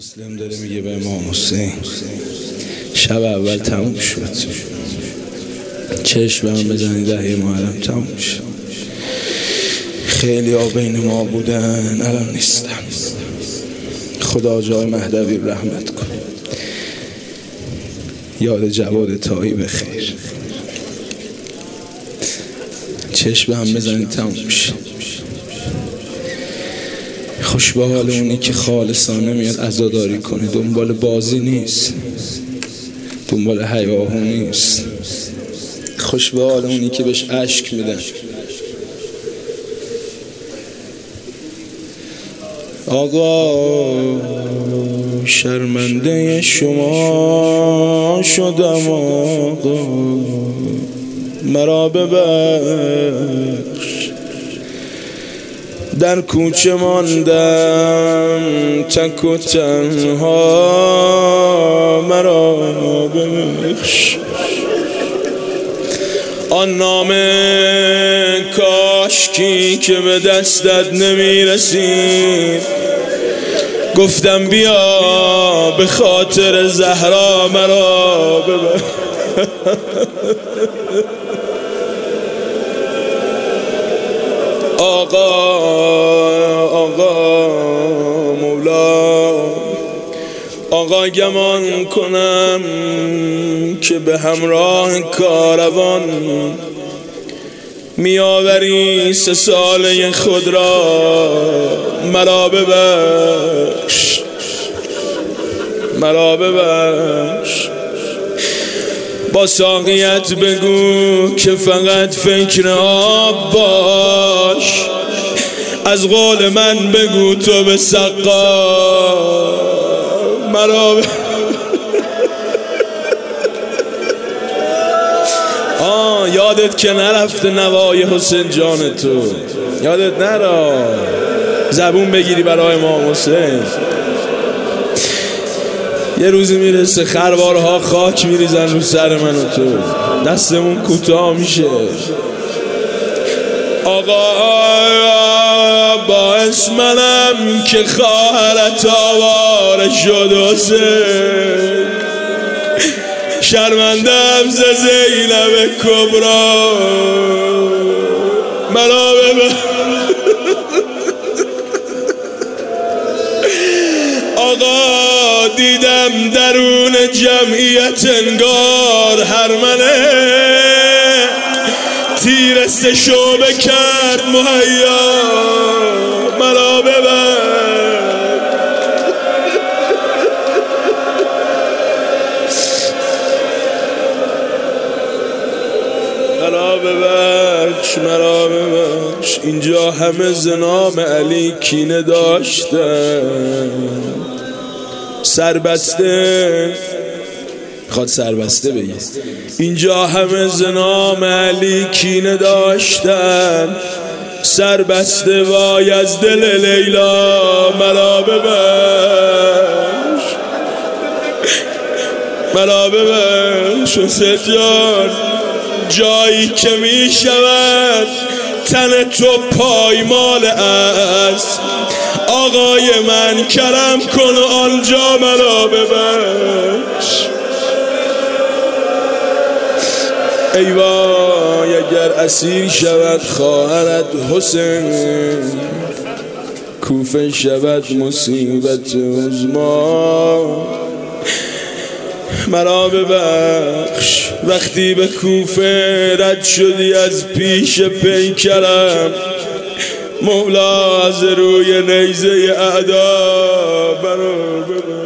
مسلم داره میگه به امام حسین شب اول تموم شد، چشم هم بزنی دهه محرم تموم شد. خیلی ها بین ما بودن الان نیستم، خدا جای مهدوی رحمت کن، یاد جواد تایی بخیر. چشم هم بزنی تموم شد. خوش به حال اونی که خالصانه میاد عزاداری کنه، دنبال بازی نیست، دنبال هیاهو نیست. خوش به حال اونی که بهش اشک میدن. آقا شرمنده شما شدم، آقا مرا ببخش، در کوچه ماندم تک و تنها، مرا ببخش. آن نام کاشکی که به دستت نمیرسید، گفتم بیا به خاطر زهرا مرا ببخش. آقا مولا، آقا گمان کنم که به همراه کاروان میآوری 3 ساله خود را، مرا ببخش، مرا ببخش. با ساقیت بگو که فقط فکر آب باش، از قول من بگو تو به سقا مرا یادت که نرفته نوای حسین جان تو، یادت نرا زبون بگیری برای امام حسین. یه روزی میرسه خروارها خاک میریزن رو سر من و تو، دستمون کوتاه میشه. آقا باعث منم که خواهرت آواره شد حسین، شرمندم ز زینب کبرا، مرا ببخش. آقا دیدم درون جمعیت انگار هرمنه، تیر 3 شعبه کرد مهیا، مرا ببخش، مرا ببخش، مرا ببخش. اینجا همه ز نام علی کینه داشتن، سربسته میخواد سربسته بگه. اینجا همه ز نام علی کینه داشتن، سربسته وای از دل لیلا، مرا ببخش، مرا ببخش. حسین جان جایی که میشود تن تو پایمال است، آقای من کرم کن و آنجا مرا ببخش. ای وای اگر اسیر شود خواهرت حسین، کوفه شود مصیبت عظما، مرا ببخش. وقتی به کوفه رد شدی از پیش پیکرم، مولا از روی نیزه اعدا مرا ببخش.